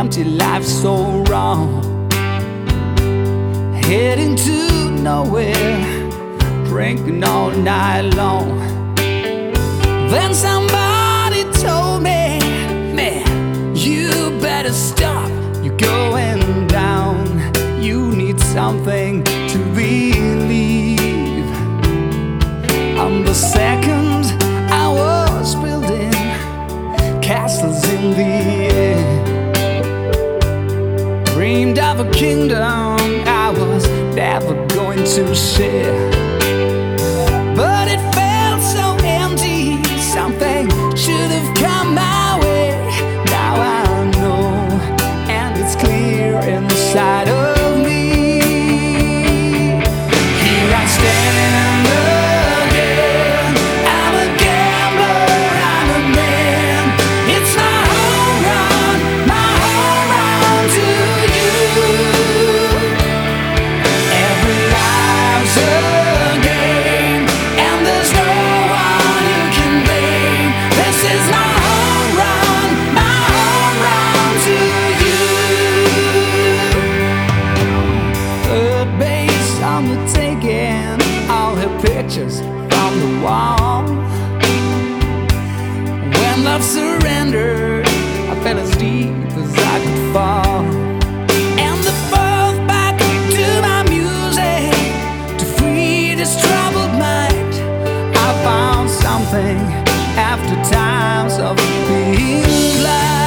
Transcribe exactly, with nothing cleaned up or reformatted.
empty life so wrong, heading to nowhere, drinking all night long. Then somebody told me, man, you better stop, you're going down, you need something to believe. On the second I was building castles in the air, dreamed of a kingdom I was never going to share. But it felt so empty, something should have come my way. Now I know, and it's clear inside of me. Here I stand again, I'm a gambler, I'm a man. It's my home run, my home run to you. Every life's a game, and there's no one you can blame. This is my home run, my home run to you. Third base on the taking, all her pictures from the wall. When love surrendered, I fell as deep as I could fall. And the fourth back to my music, to free this troubled mind, I found something after times of being blind.